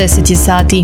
10 je sati.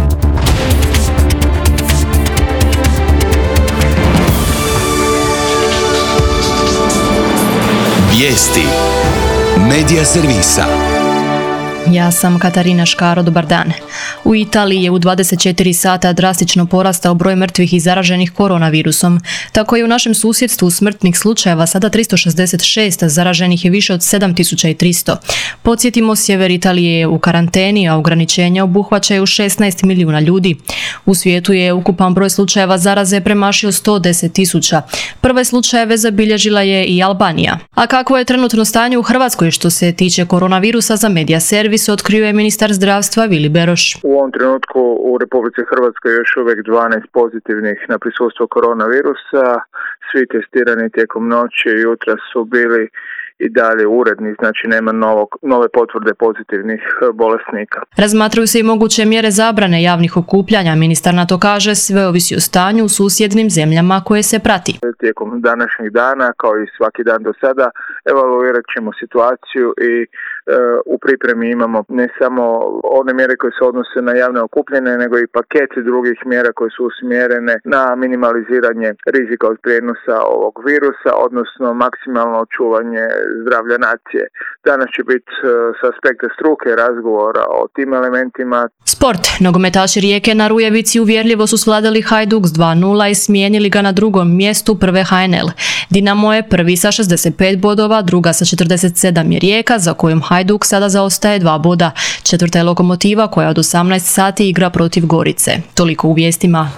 Vijesti Medija servisa. Ja sam Katarina Škaro, dobar dan. U Italiji je u 24 sata drastično porastao broj mrtvih i zaraženih koronavirusom. Tako je u našem susjedstvu smrtnih slučajeva sada 366, a zaraženih je više od 7300. Podsjetimo, sjever Italije je u karanteni, a ograničenja obuhvaćaju 16 milijuna ljudi. U svijetu je ukupan broj slučajeva zaraze premašio 110.000. Prve slučajeve zabilježila je i Albanija. A kakvo je trenutno stanje u Hrvatskoj što se tiče koronavirusa, za Medija servis otkrio je ministar zdravstva Vili Beroš. U ovom trenutku u Republici Hrvatskoj još uvijek 12 pozitivnih na prisustvo koronavirusa. Svi testirani tijekom noći i jutra su bili i dalje uredni, znači nema nove potvrde pozitivnih bolesnika. Razmatraju se i moguće mjere zabrane javnih okupljanja. Ministar na to kaže sve ovisi o stanju u susjednim zemljama koje se prati. Tijekom današnjih dana, kao i svaki dan do sada, evaluirat ćemo situaciju i u pripremi imamo ne samo one mjere koje se odnose na javne okupljanje, nego i paket drugih mjera koje su usmjerene na minimaliziranje rizika od prijenosa ovog virusa, odnosno maksimalno očuvanje zdravlja nacije. Danas će biti s aspekta struke razgovora o tim elementima. Sport. Nogometaši Rijeke na Rujevici uvjerljivo su svladali Hajduk s 2:0 i smijenili ga na drugom mjestu prve HNL. Dinamo je prvi sa 65 bodova, druga sa 47 je Rijeka, za kojom Hajduk sada zaostaje 2 boda. Četvrta je Lokomotiva koja od 18 sati igra protiv Gorice. Toliko u vijestima.